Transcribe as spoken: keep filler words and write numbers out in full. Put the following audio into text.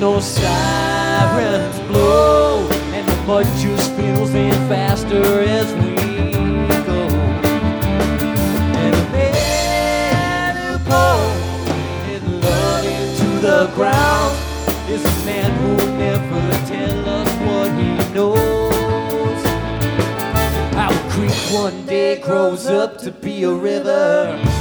no sirens blow, and the mud just fills in faster as we go. And a man who pours his love into the ground is a man who will never tell us what he knows. Our creek one day grows up to be a river.